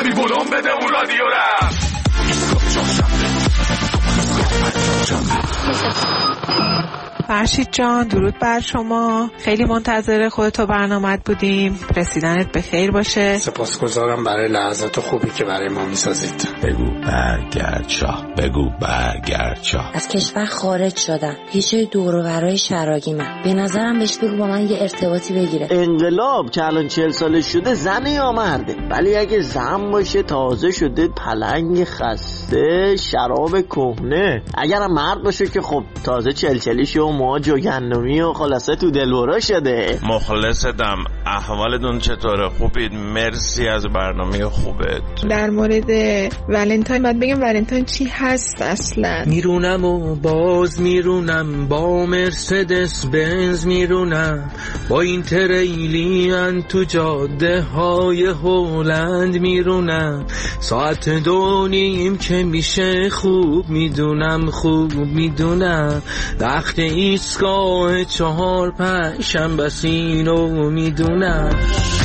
کمی بلوم بده اون رادیو را. فرشید جان درود بر شما. خیلی منتظر خودتو برنامه‌ات بودیم. رسیدنت به خیر باشه. سپاسگزارم برای لحظات خوبی که برای ما میسازید. بگو برگرد شاه، بگو برگرد شاه. از کشور خارج شدم، هیچ دور و برای شراگی من. به نظرم بهش بگو با من یه ارتباطی بگیره. انقلاب که الان 40 سالش شده زنه یا مرده؟ ولی اگه زن باشه تازه شده پلنگ خسته شراب کهنه. اگرم مرد باشه که خب تازه 40 و ما جوگندمی و خلاصه تو دلورا شده. مخلصتم. احوالتون چطوره؟ خوبید؟ مرسی از برنامه خوبت. در مورد ولنتاین باید بگم ولنتاین چی هست اصلا. میرونم و باز میرونم، با مرسدس بنز میرونم، با این تریلیان تو جاده های هلند میرونم، ساعت 2:30 که میشه خوب میدونم، وقت ایستگاه 4-5 بس اینو میدونم.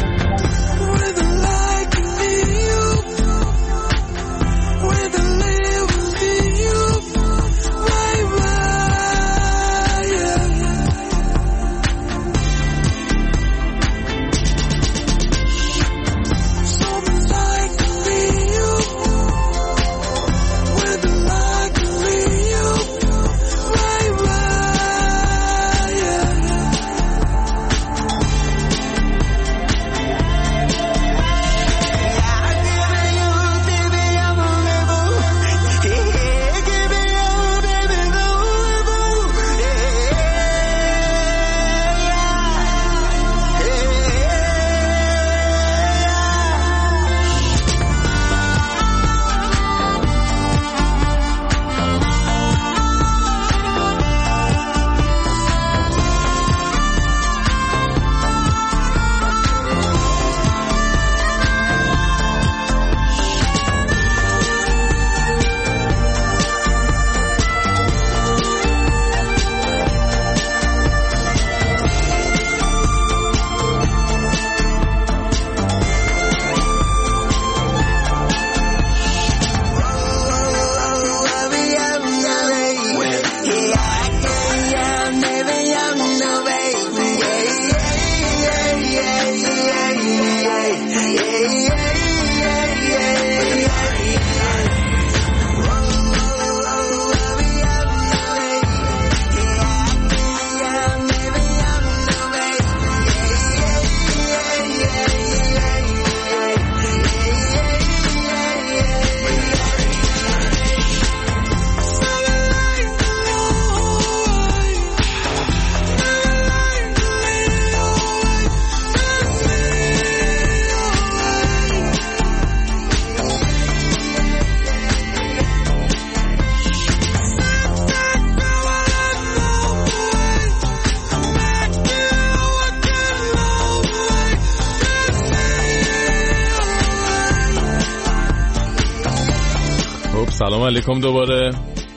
سلام علیکم دوباره.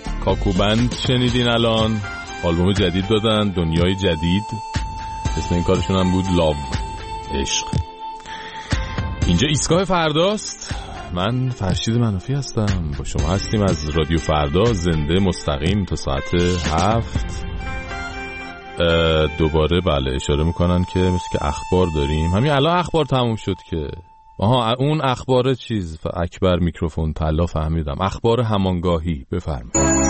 کاکوبند شنیدین الان آلبوم جدید دادن، دنیای جدید. اسم این کارشون هم بود لاو، عشق. اینجا ایستگاه فرداست. من فرشید منافی هستم، با شما هستیم از رادیو فردا، زنده مستقیم تا ساعت 7. دوباره بله اشاره میکنن که مثل که اخبار داریم. همین الان اخبار تموم شد که اون اخبار چیز اکبر میکروفون طلا فهمیدم، اخبار همانگاهی. بفرمایید.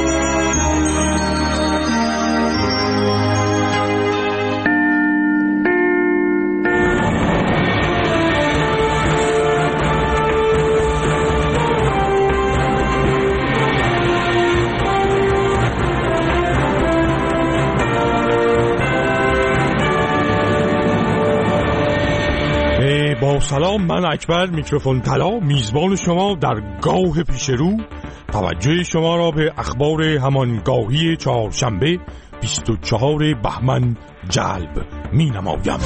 با سلام، من اکبر میکروفون طلا میزبان شما در گاه پیش رو توجه شما را به اخبار همانگاهی چهارشنبه 24 بهمن جلب می نمایم.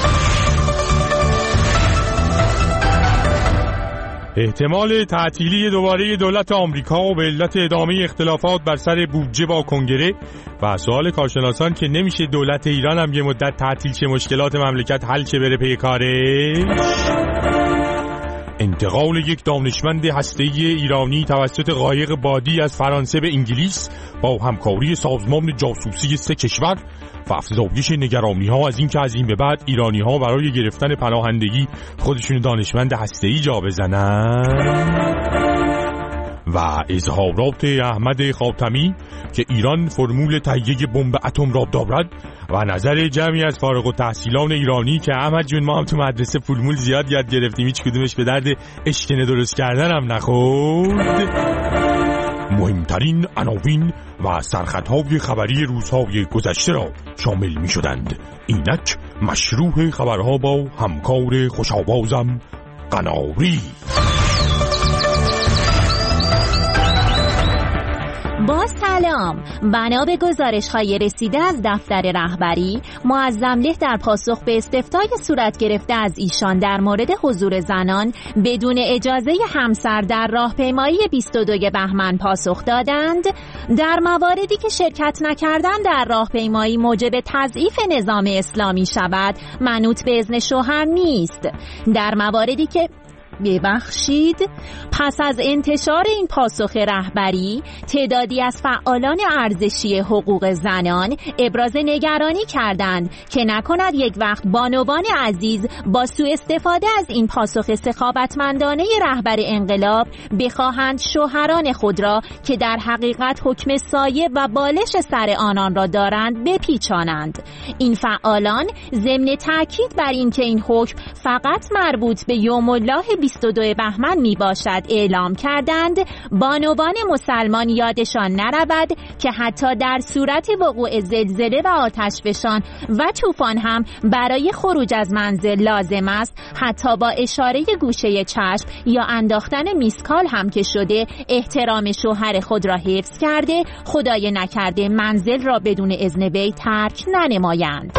احتمال تعطیلی دوباره دولت آمریکا به علت ادامه اختلافات بر سر بودجه با کنگره و سوال کارشناسان که نمیشه دولت ایران هم یه مدت تعطیل شه مشکلات مملکت حل شه بره پی کارش. انتقال یک دانشمند هسته‌ای ایرانی توسط قایق بادی از فرانسه به انگلیس با همکاری سازمان جاسوسی 3 کشور و افزایش نگرانی‌ها از اینکه از این به بعد ایرانی‌ها برای گرفتن پناهندگی خودشون دانشمند هسته‌ای جا بزنن و اظهارات احمد خاتمی که ایران فرمول تهیه بمب اتم را دارد و نظر جمعی از فارغ التحصیلان ایرانی که احمد جون ما هم تو مدرسه فرمول زیاد یاد گرفتیم هیچ کدومش به درد اشکنه درست کردن هم نخورد. مهمترین عناوین و سرخطهای خبری روزهای گذشته را شامل می شدند. اینک مشروع خبرها با همکار خوش‌آوازم قناری. با سلام، بنا به گزارش‌های رسیده از دفتر رهبری، معظم‌له در پاسخ به استفتای صورت گرفته از ایشان در مورد حضور زنان بدون اجازه همسر در راهپیمایی 22 بهمن پاسخ دادند در مواردی که شرکت نکردن در راهپیمایی موجب تضعیف نظام اسلامی شود منوط به اذن شوهر نیست. در مواردی که ببخشید پس از انتشار این پاسخ رهبری تعدادی از فعالان ارزشی حقوق زنان ابراز نگرانی کردند که نکند یک وقت بانوان عزیز با سوء استفاده از این پاسخ سخاوتمندانه رهبر انقلاب بخواهند شوهران خود را که در حقیقت حکم سایه و بالش سر آنان را دارند بپیچانند. این فعالان ضمن تاکید بر این که این حکم فقط مربوط به یوم الله 22 بهمن می باشد اعلام کردند بانوان مسلمان یادشان نرود که حتی در صورت وقوع زلزله و آتشفشان و طوفان هم برای خروج از منزل لازم است حتی با اشاره گوشه چشم یا انداختن میسکال هم که شده احترام شوهر خود را حفظ کرده خدای نکرده منزل را بدون اذن وی ترک ننمایند.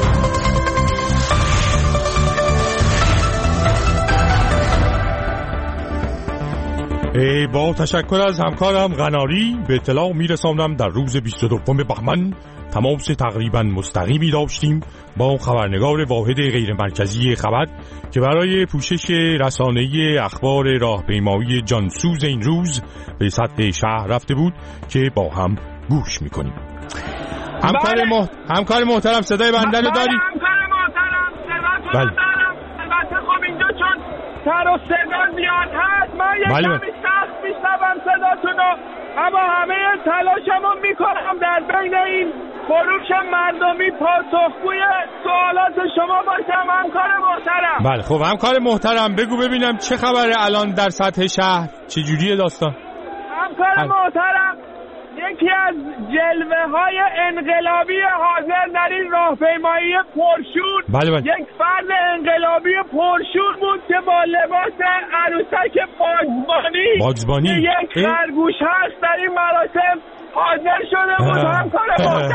با تشکر از همکارم قناری به اطلاع میرساندم در روز 22 بهمن تماس تقریبا مستقیمی داشتیم با خبرنگار واحد غیر مرکزی خبر که برای پوشش رسانه‌ای اخبار راهپیمایی جانسوز این روز به سطح شهر رفته بود که با هم گوش میکنیم. همکار محترم صدای بنده رو داری؟ همکار محترم صدا رو دارم. البته خب اینجا چون تر و صدا زیاد هست من یه کمی سخت میشنوم صداتونو، اما همه تلاشمو میکنم در بین این خروش مردمی پاسخگوی سوالات شما باشم همکار محترم. بله خب همکار محترم بگو ببینم چه خبره الان در سطح شهر، چه جوریه داستان؟ همکار محترم یکی از جلوه‌های انقلابی حاضر در این راهپیمایی پرشور یک فرد انقلابی پرشور بود که با لباس عروسک باگزبانی یک خرگوش هست در این مراسم حاضر شده بود. همکار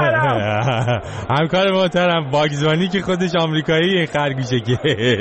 محترم همکار محترم باگزبانی که خودش آمریکایی خرگوشه که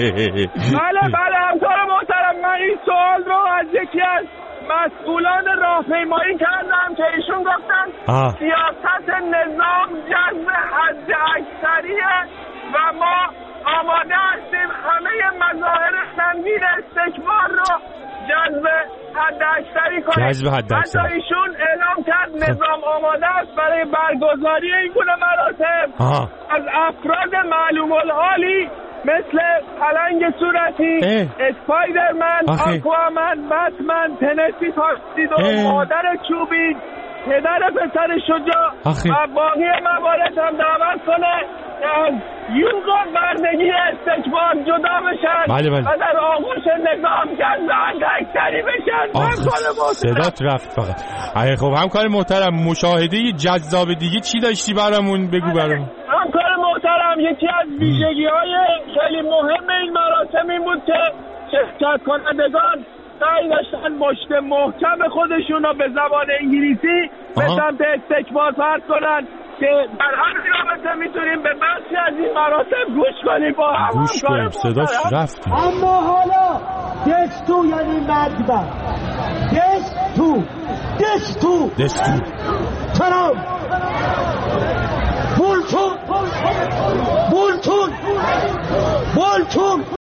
بله همکار محترم من این سوال رو از یکی از مسئولان راهپیمایی کردم که ایشون گفتن سیاست نظام جذب حد اکثریه و ما آماده هستیم همه مظاهر سنگین استکبار رو جذب حد اکثری کنیم. حتی ایشون اعلام کرد نظام آماده است برای برگزاری این گونه مراسم از افراد معلوم الحالی مثل پلنگ صورتی، اسپایدرمن، آکوامن، بتمن، تنسی تاکسیدو، مادر چوبی، پدر پسر شجاع و باقی موارد هم دعوت کنه از یوغ بردگی استکبار جدا بشن و در آغوش نظام جذب اکثری بشن. صدات رفت فقط. خب همکار محترم مشاهده جذاب دیگه چی داشتی برامون بگو برامون. همکار محترم یکی از ویژگی‌های خیلی مهم این مراسم این بود که شرکت کنندگان سعی داشتن مشت محکم خودشون رو به زبان انگلیسی به سمت استکبار پرت کنن که در همین رابطه میتونیم به بخشی از این مراسم گوش کنیم با هم. گوش کنیم صداش رفت. اما حالا دستو یعنی مدبر دستو ترام بولتون